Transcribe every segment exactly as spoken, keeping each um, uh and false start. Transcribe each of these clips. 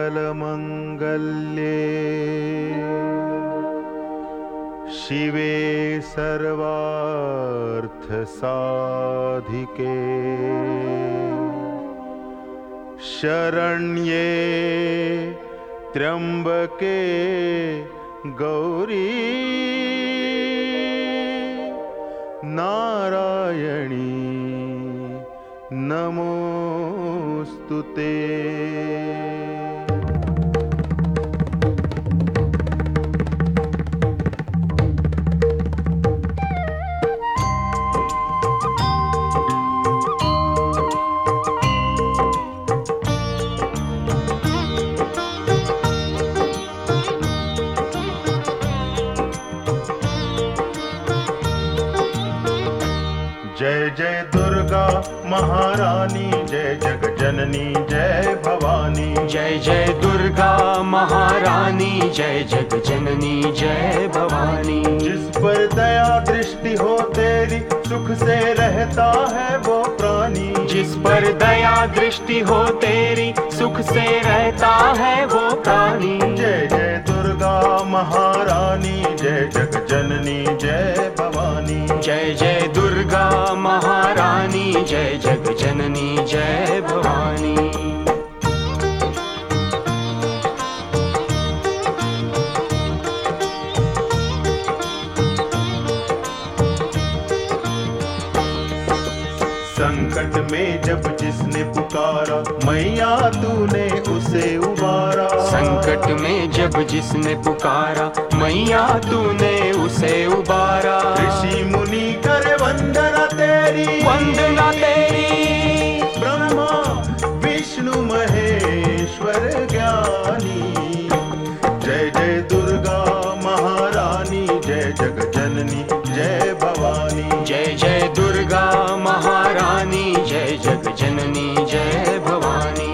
सर्वमङ्गलमङ्गल्ये शिवे सर्वार्थसाधिके शरण्ये त्र्यंबके गौरी नारायणी नमोस्तुते। जय जय दुर्गा महारानी, जय जग जननी जय भवानी। जय जय दुर्गा महारानी, जय जग जननी जय भवानी। जिस पर दया दृष्टि हो तेरी सुख से रहता है वो प्राणी। जिस पर दया दृष्टि हो तेरी सुख से रहता है वो प्राणी। जय जय दुर्गा महारानी, जय जग जननी जय भवानी। जय जय दुर्गा महारानी, जय जग जननी जय भवानी। संकट में जब जिसने पुकारा मैया तूने उसे उबारा। संकट में जब जिसने पुकारा मैया तूने उसे उबारा। ऋषि मुनि करे वंदना तेरी, वंदना तेरी। ब्रह्मा विष्णु महेश्वर ज्ञानी। जय जय दुर्गा महारानी, जय जग जननी जय भवानी। जय जय दुर्गा महारानी, जय जग जननी जय भवानी।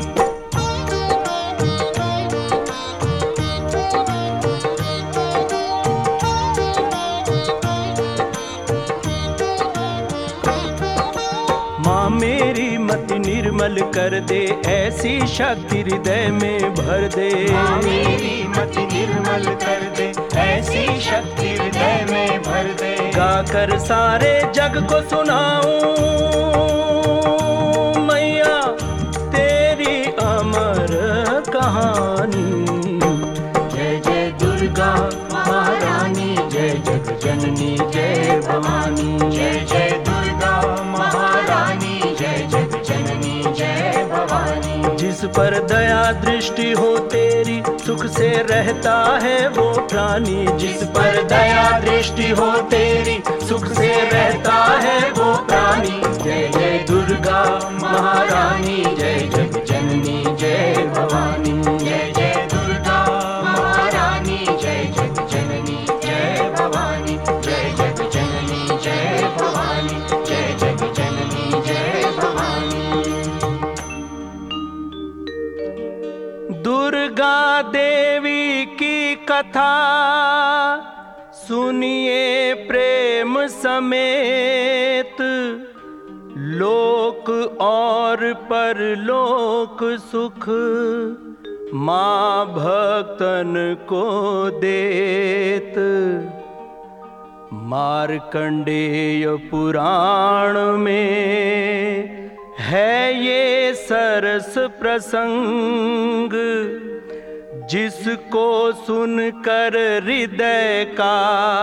माँ मेरी मति निर्मल कर दे, ऐसी शक्ति हृदय में भर दे। माँ मेरी मति निर्मल कर दे, ऐसी शक्ति हृदय में भर दे। गाकर सारे जग को सुनाऊं मैया तेरी अमर कहानी। जय जय दुर्गा महारानी, जय जग जननी जय भवानी। जय जय दुर्गा महारानी, जय जग जननी जय भवानी। जिस पर दया दृष्टि हो तेरी सुख से रहता है वो प्राणी। जिस पर दया दृष्टि हो तेरी सुख से रहता है वो प्राणी। जय जय दुर्गा महारानी, जय जग जननी जय भवानी। जय जय दुर्गा महारानी, जय जग जननी जय भवानी। जय जग जननी जय भवानी। जय जग जननी जय भवानी। दुर्गा देवी की कथा सुनिए प्रेम समेत। लोक और परलोक सुख माँ भक्तन को देत। मार्कंडेय पुराण में है ये सरस प्रसंग। जिसको सुनकर हृदय का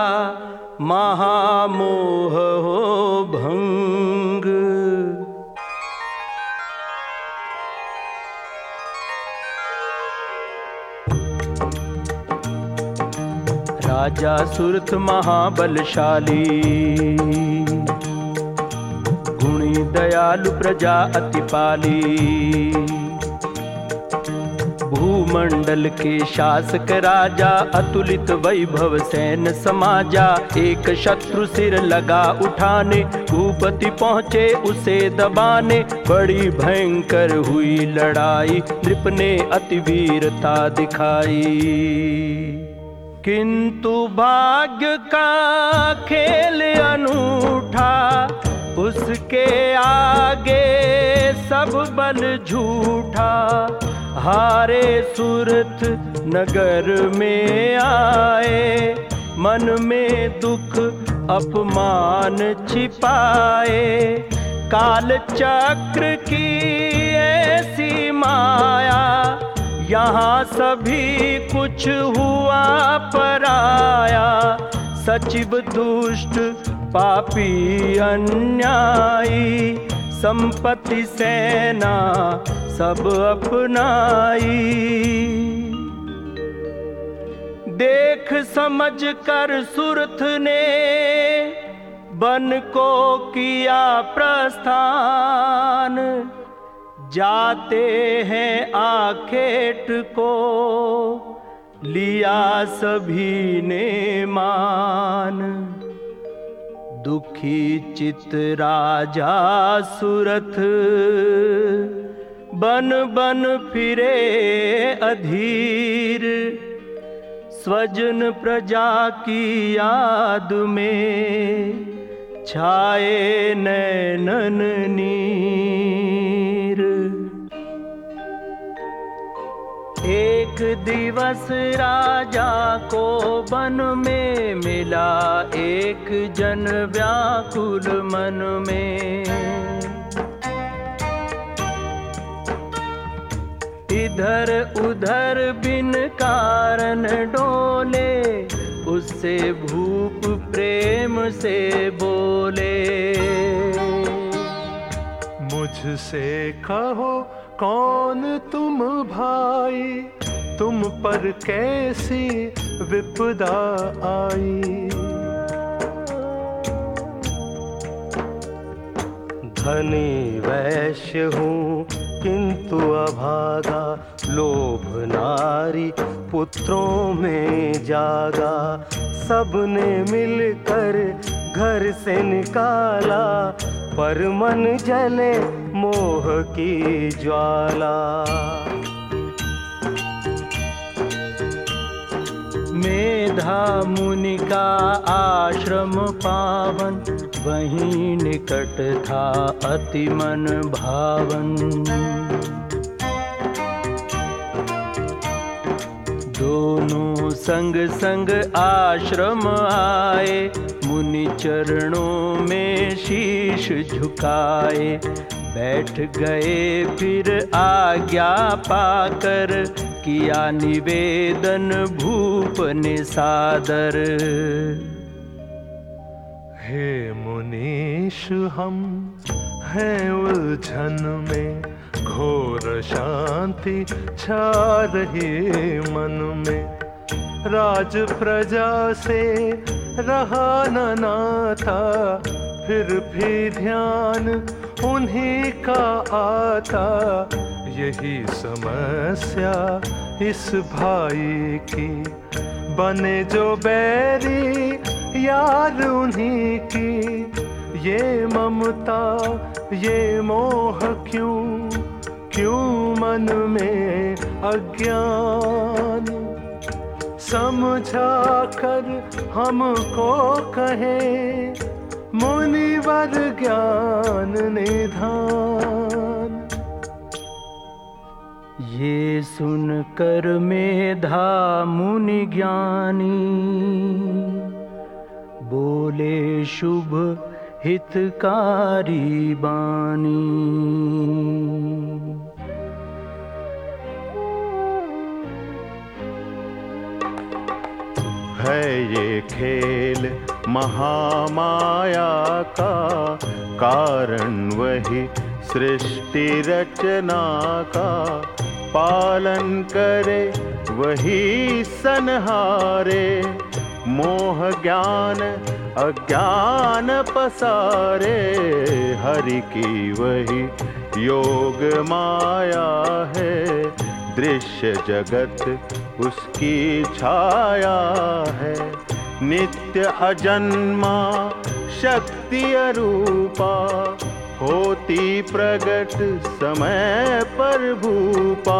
महामोह हो भंग। राजा सुरथ महाबलशाली, गुणी दयालु प्रजा अति पाली। भूमंडल के शासक राजा, अतुलित वैभव सैन्य समाजा। एक शत्रु सिर लगा उठाने, भूपति पहुँचे उसे दबाने। बड़ी भयंकर हुई लड़ाई, नृप ने अति वीरता दिखाई। किंतु भाग्य का खेल अनूठा, उसके आगे सब बल झूठा। हारे सूरत नगर में आए, मन में दुख अपमान छिपाए। काल चक्र की ऐसी माया, यहाँ सभी कुछ हुआ पराया। सचिव दुष्ट पापी अन्यायी, संपत्ति सेना सब अपनाई। देख समझ कर सुरथ ने बन को किया प्रस्थान। जाते हैं आखेट को लिया सभी ने मान। दुखी चित राजा सुरथ बन बन फिरे अधीर। स्वजन प्रजा की याद में छाए नैनन नीर। एक दिवस राजा को वन में मिला एक जन व्याकुल मन में। इधर उधर बिन कारण डोले, उससे भूप प्रेम से बोले। मुझसे कहो कौन तुम भाई, तुम पर कैसी विपदा आई। धनी वैश्य हूँ किंतु अभागा, लोभ नारी पुत्रों में जागा। सबने मिलकर घर से निकाला, पर मन जले मोह की ज्वाला। मेधा मुनि का आश्रम पावन, वहीं निकट था अति मन भावन। दोनों संग संग आश्रम आए, मुनि चरणों में शीश झुकाए। बैठ गए फिर आज्ञा पाकर, किया निवेदन भूप ने सादर। हे मुनीश हम हैं उलझन में, घोर शांति छा रही मन में। राज प्रजा से रहा न नाता, फिर भी ध्यान उन्हीं का आता। यही समस्या इस भाई की, बने जो बैरी यार उन्हीं की। ये ममता ये मोह क्यों, क्यों मन में अज्ञान। समझा कर हमको कहे मुनिवर ज्ञान निधान। ये सुन कर मेधा मुनि ज्ञानी, बोले शुभ हितकारी बानी। है ये खेल महामाया का, कारण वही सृष्टि रचना का। पालन करे वही सनहारे, मोह ज्ञान अज्ञान पसारे। हरि की वही योग माया है, दृश्य जगत उसकी छाया है। नित्य अजन्मा शक्ति अरूपा, होती प्रगट समय पर भूपा।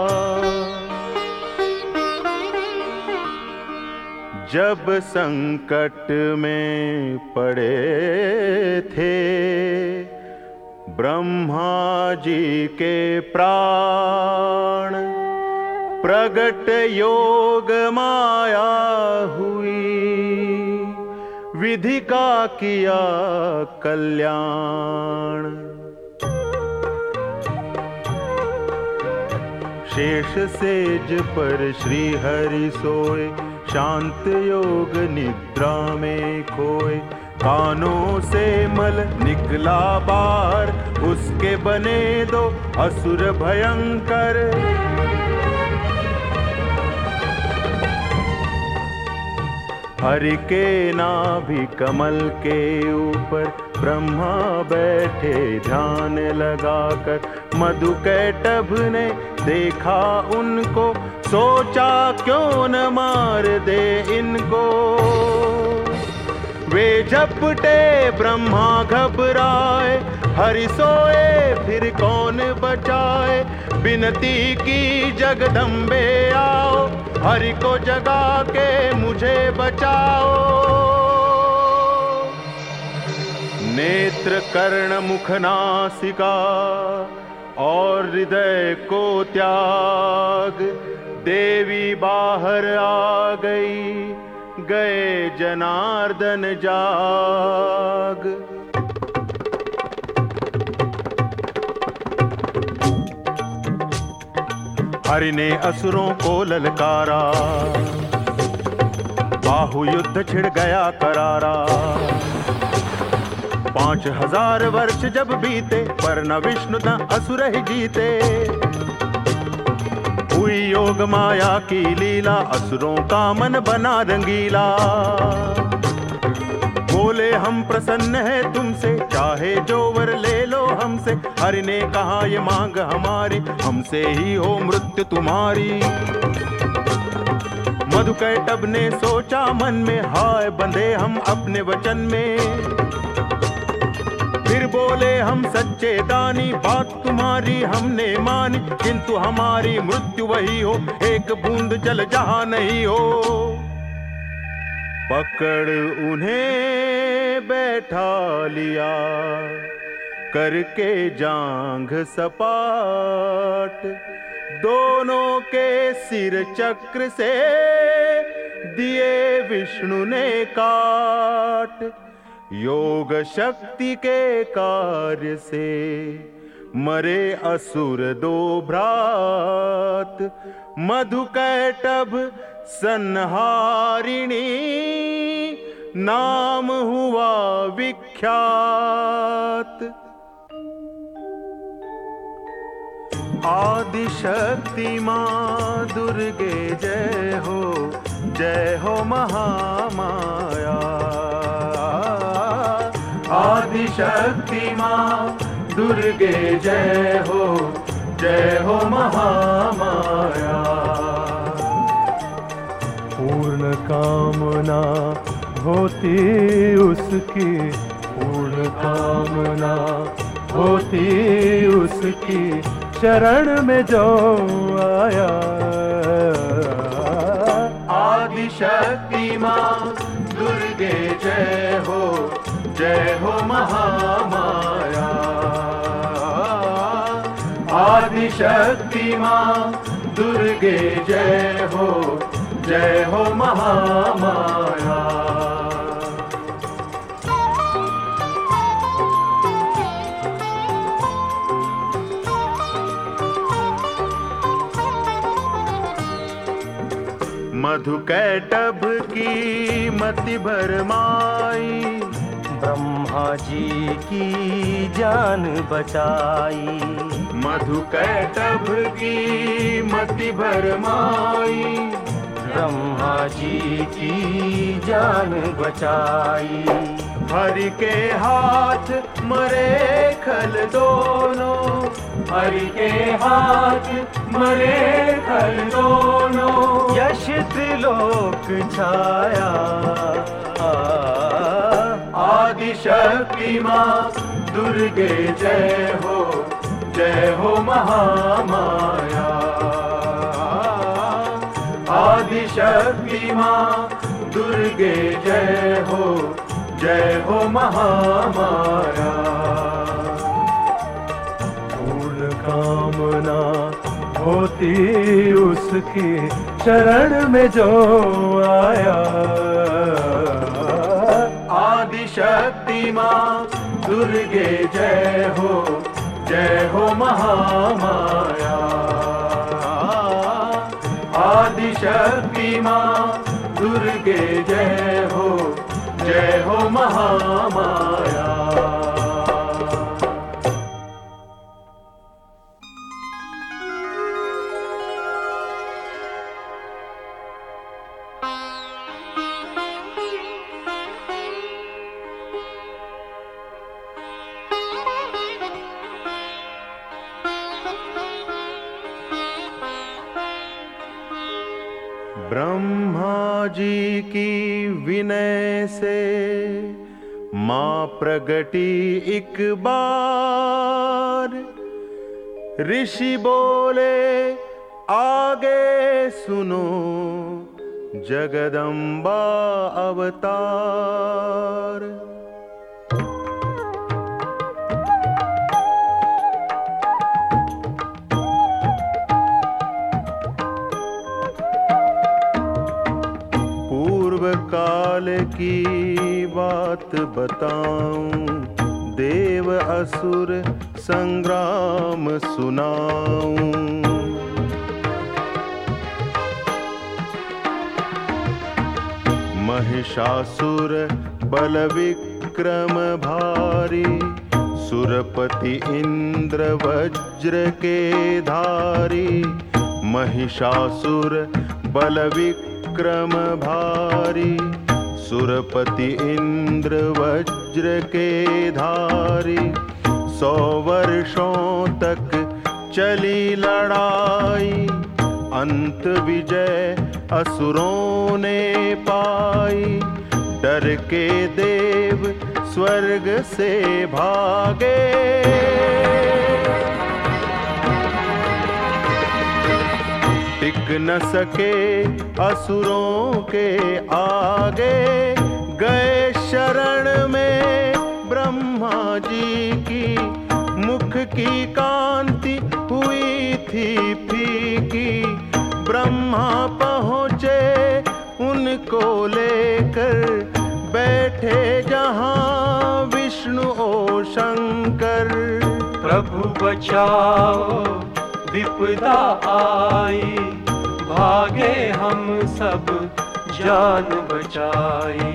जब संकट में पड़े थे ब्रह्मा जी के प्राण प्रगट योग माया हुई, विधि का किया कल्याण। शेष सेज पर श्री हरि सोए, शांत योग निद्रा में खोए। कानों से मल निकला बाहर, उसके बने दो असुर भयंकर। हरि के नाभि कमल के ऊपर ब्रह्मा बैठे ध्यान लगाकर। मधुकैटभ ने देखा उनको, सोचा क्यों न मार दे इनको। वे झपटे ब्रह्मा घबराए, हरि सोए फिर कौन बचाए। विनती की जगदम्बे आओ, हरि को जगा के मुझे बचाओ। नेत्र कर्ण मुख नासिका और हृदय को त्याग, देवी बाहर आ गई, गए जनार्दन जाग। हरि ने असुरों को ललकारा, बाहु युद्ध छिड़ गया करारा। पांच हजार वर्ष जब बीते, पर न विष्णु न असुर ही जीते। हुई योग माया की लीला, असुरों का मन बना रंगीला। बोले हम प्रसन्न है तुमसे, चाहे जो वर ले लो हमसे। हरि ने कहा ये मांग हमारी, हमसे ही हो मृत्यु तुम्हारी। मधुकैटभ ने सोचा मन में, हाय बंधे हम अपने वचन में। फिर बोले हम सच्चे दानी, बात तुम्हारी हमने मानी। किंतु हमारी मृत्यु वही हो, एक बूंद जल जहां नहीं हो। पकड़ उन्हें बैठा लिया, करके जांघ सपाट। दोनों के सिर चक्र से दिए विष्णु ने काट। योग शक्ति के कार्य से मरे असुर दो भ्रात। मधुकैटभ संहारिणी नाम हुआ विख्यात। आदिशक्ति मां दुर्गे जय हो, जय हो महामाया। आदिशक्ति मां दुर्गे जय हो, जय हो महामाया। पूर्ण कामना होती उसकी, पूर्ण कामना होती उसकी, शरण में जो आया। आदिशक्ति मां दुर्गे जय हो, जय हो महामाया। आदिशक्ति मां दुर्गे जय हो, जय हो महामाया। मधुकैटभ की मति भरमाई, ब्रह्मा जी की जान बचाई। मधुकैटभ की मति भरमाई, ब्रह्मा जी की जान बचाई। हरि के हाथ मरे खल दोनों, हरि के हाथ मरे खल दोनों। यश त्रिलोक छाया। आदिशक्ति मां दुर्गे जय हो, जय हो महामाया। आदिशक्ति मां दुर्गे जय हो, जय हो महामाया। कामना होती उसकी शरण में जो आया। आदि शक्ति माँ दुर्गे जय हो, जय हो महामाया। आदि शक्ति माँ दुर्गे जय हो, जय हो महामाया। ब्रह्मा जी की विनय से माँ प्रगटी एक बार। ऋषि बोले आगे सुनो, जगदम्बा अवतार। काल की बात बताऊं, देव असुर संग्राम सुनाऊं। महिषासुर बल विक्रम भारी, सुरपति इंद्र वज्र के धारी। महिषासुर बल विक्रम भारी, सुरपति इंद्र वज्र के धारी। सौ वर्षों तक चली लड़ाई, अंत विजय असुरों ने पाई। डर के देव स्वर्ग से भागे, टिक न सके असुरों के आगे। गए शरण में ब्रह्मा जी की, मुख की कांति हुई थी फीकी। ब्रह्मा पहुँचे उनको लेकर, बैठे जहाँ विष्णु ओ शंकर। प्रभु बचाओ विपदा आई, भागे हम सब जान बचाई।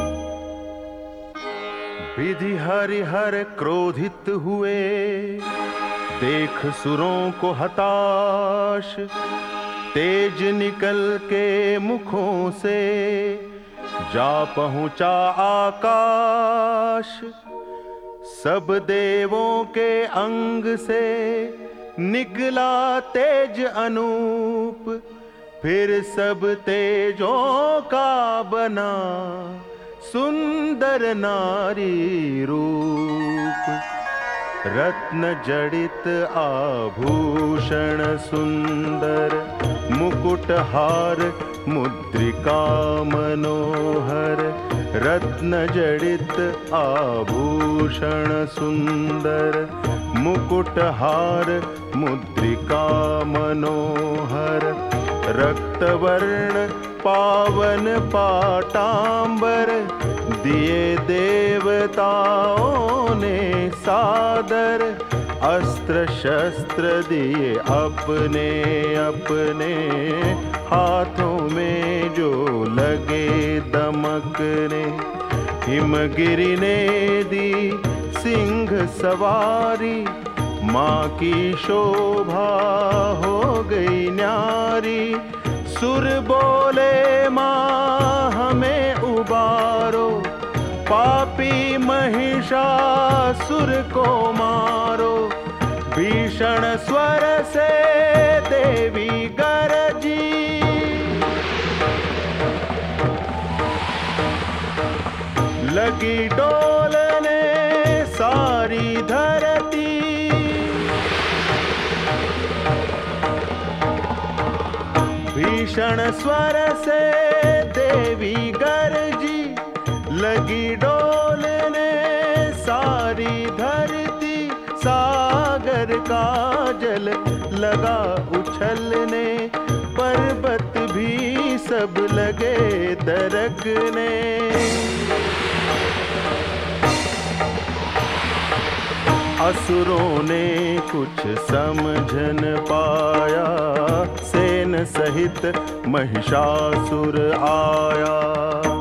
विधि हरिहर क्रोधित हुए, देख सुरों को हताश। तेज निकल के मुखों से, जा पहुंचा आकाश। सब देवों के अंग से निकला तेज अनूप। फिर सब तेजों का बना सुंदर नारी रूप। रत्न जड़ित आभूषण सुंदर, मुकुट हार मुद्रिका मनोहर। रत्न जड़ित आभूषण सुंदर, मुकुट हार मुद्रिका मनोहर। रक्तवर्ण पावन पाटांबर, दिए देवताओं ने सादर। अस्त्र शस्त्र दिए अपने अपने, हाथों में जो लगे दमकने। हिमगिरि ने दी सिंह सवारी, माँ की शोभा हो गई न्यारी। सुर बोले माँ हमें उबारो, पापी महिषासुर को मारो। भीषण स्वर से देवी गरजी, लगी डोलने सारी धरती। भीषण स्वर से देवी गरजी, लगी डोलने सारी धरती। सागर का जल लगा उछलने, पर्वत भी सब लगे दरकने। असुरों ने कुछ समझ न पाया, सेन सहित महिषासुर आया।